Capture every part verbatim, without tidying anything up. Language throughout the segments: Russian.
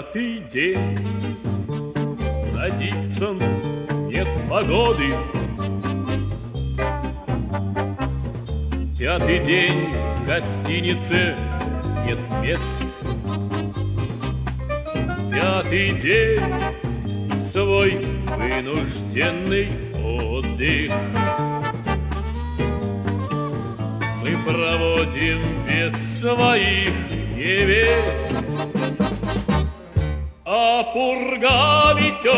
Пятый день на Диксон нет погоды. Пятый день в гостинице нет мест. Пятый день свой вынужденный отдых мы проводим без своих невест. А пурга метет,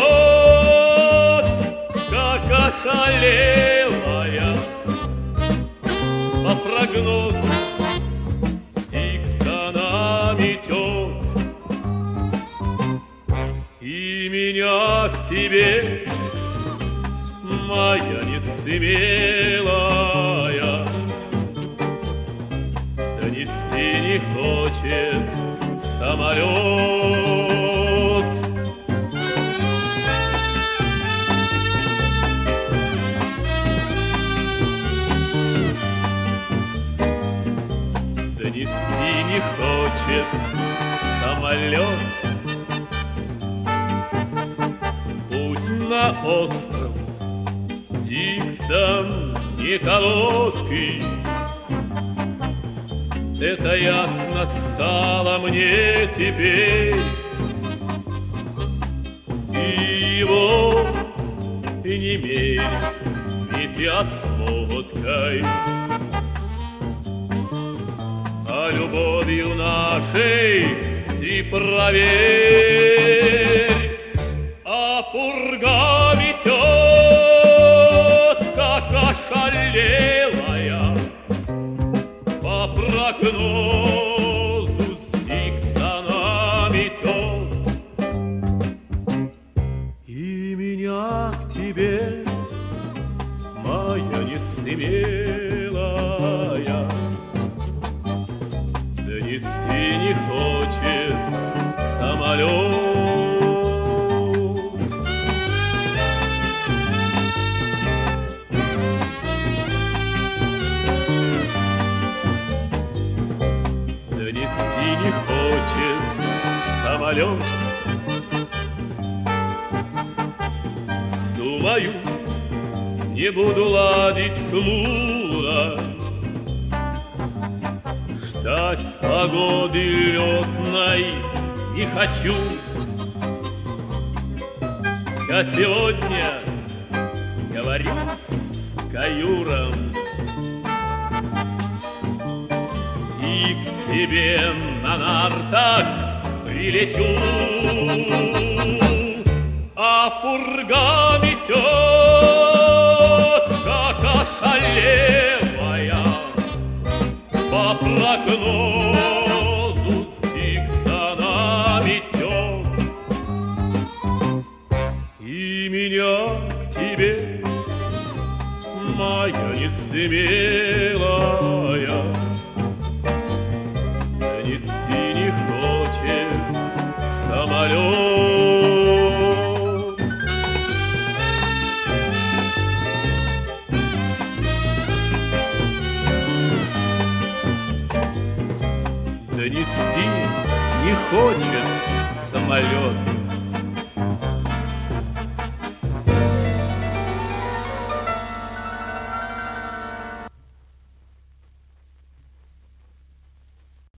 как ошалелая. По прогнозу Стиксона метет. И меня к тебе, моя несмелая, донести не хочет самолет. Донести не хочет самолет. Путь на остров Диксон не короткий. Это ясно стало мне теперь. И его и не мерь, ведь я с водкой. А любовью нашей ты проверь. А пурга метет, как ошалелая. По прогнозу Стиксона метет. И меня к тебе, моя несмелая, донести не хочет самолет. Донести не хочет самолет. Думаю, не буду ладить хмуро, ждать погоды летной не хочу. Я сегодня сговорюсь с каюром и к тебе на нартах прилечу. А пурга метет, как ошалелая. По прогнозу Стиксона метет. И меня к тебе, моя несмелая, донести не хочет самолет. Донести не хочет самолет.